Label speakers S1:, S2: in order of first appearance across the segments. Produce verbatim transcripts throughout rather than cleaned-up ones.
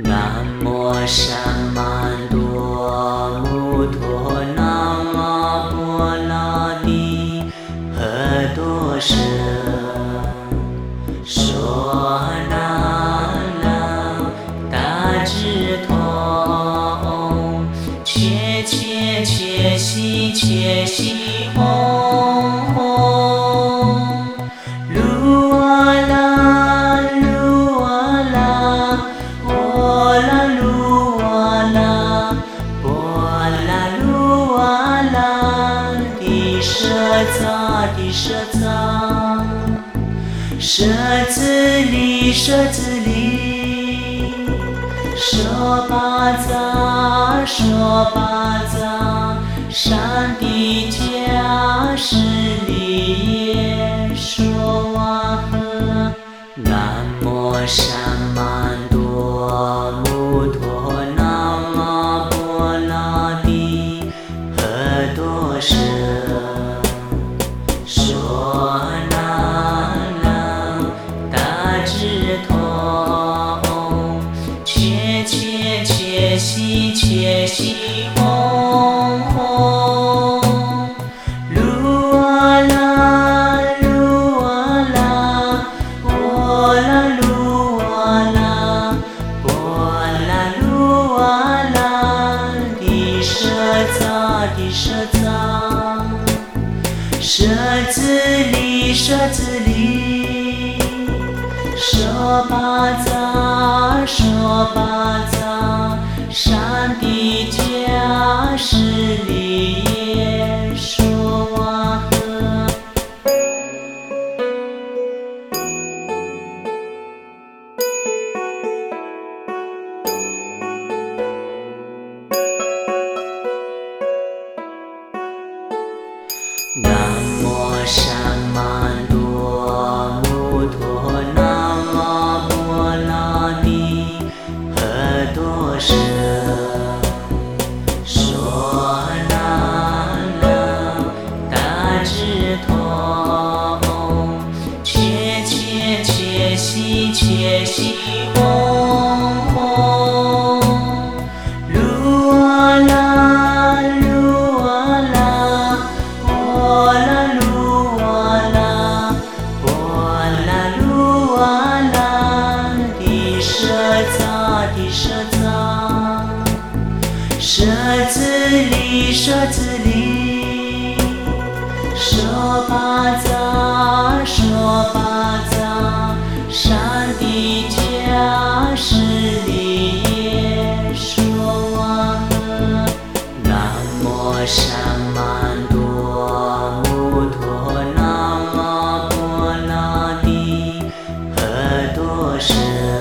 S1: 南无萨曼多摩陀南无波罗蜜诃多舍说那那达智通切切切悉切悉吽吽噜哇啦噜哇啦波啦噜哇啦波啦噜哇啦地舍杂地舍杂舍子利舍子利说巴扎说巴扎善地迦室利耶说哇呵南无萨曼多摩陀南无波罗蜜诃多舍说那那达智通切切切悉切悉吽吽噜哇啦噜哇啦波啦噜哇啦波啦噜哇啦地舍杂地舍杂舍子利舍子利说巴扎说巴扎善地迦室利耶说哇呵南无萨曼多摩陀南无波罗蜜诃多舍说那那达智通切切切悉切悉吽吽噜哇啦噜哇啦波啦噜哇啦波啦噜哇啦地舍杂地舍杂舍子利舍子利说巴扎说巴扎善地迦室利耶说哇呵南无萨曼多摩陀南无波罗蜜诃多舍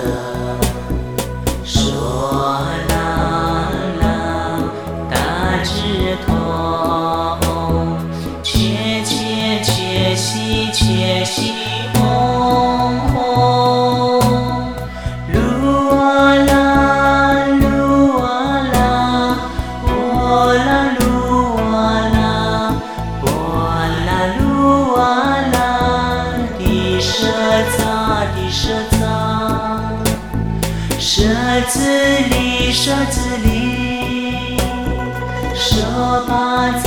S1: 说那那达智通切切切悉切悉吽吽噜哇啦噜哇啦波啦噜哇啦波啦噜哇啦地舍杂地舍杂舍子利舍子利说巴